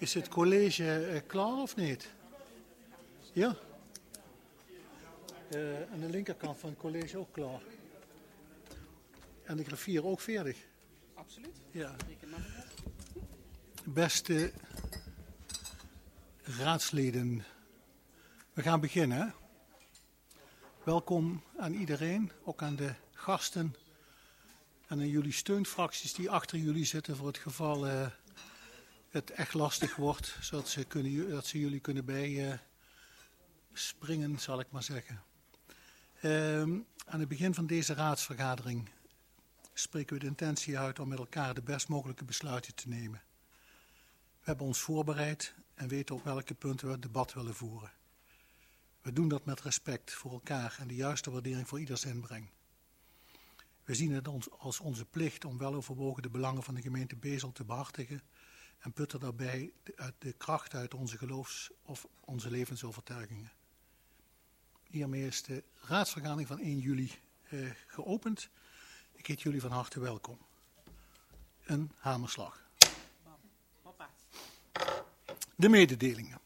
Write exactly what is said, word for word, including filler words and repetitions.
Is het college uh, klaar of niet? Ja? Uh, aan de linkerkant van het college ook klaar. En de griffier ook veertig. Absoluut. Ja. Beste raadsleden, we gaan beginnen. Hè? Welkom aan iedereen, ook aan de gasten en aan jullie steunfracties die achter jullie zitten voor het geval uh, het echt lastig wordt, zodat ze, kunnen, dat ze jullie kunnen bij uh, springen, zal ik maar zeggen. Uh, aan het begin van deze raadsvergadering spreken we de intentie uit om met elkaar de best mogelijke besluiten te nemen. We hebben ons voorbereid en weten op welke punten we het debat willen voeren. We doen dat met respect voor elkaar en de juiste waardering voor ieders inbreng. We zien het ons als onze plicht om weloverwogen de belangen van de gemeente Bezel te behartigen en putten daarbij de, de kracht uit onze geloofs- of onze levensovertuigingen. Hiermee is de raadsvergadering van één juli uh, geopend. Ik heet jullie van harte welkom. Een hamerslag. De mededelingen.